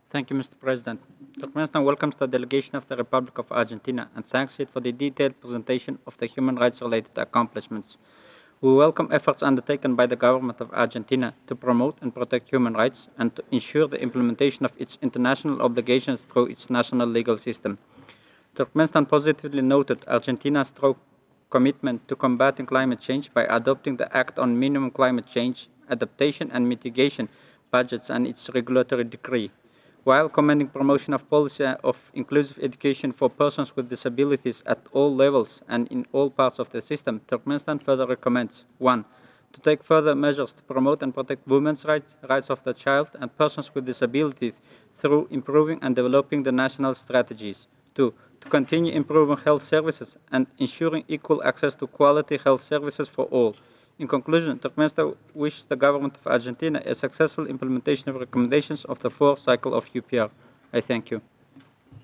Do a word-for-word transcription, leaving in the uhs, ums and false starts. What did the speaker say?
Thank you, Mister President. Turkmenistan welcomes the delegation of the Republic of Argentina and thanks it for the detailed presentation of the human rights-related accomplishments. We welcome efforts undertaken by the government of Argentina to promote and protect human rights and to ensure the implementation of its international obligations through its national legal system. Turkmenistan positively noted Argentina's strong commitment to combating climate change by adopting the Act on Minimum Climate Change Adaptation and Mitigation budgets and its regulatory decree. While commending promotion of policy of inclusive education for persons with disabilities at all levels and in all parts of the system, Turkmenistan further recommends one. To take further measures to promote and protect women's rights, rights of the child, and persons with disabilities through improving and developing the national strategies. Two. To continue improving health services and ensuring equal access to quality health services for all. In conclusion, Turkmenistan wishes the government of Argentina a successful implementation of recommendations of the fourth cycle of U P R. I thank you.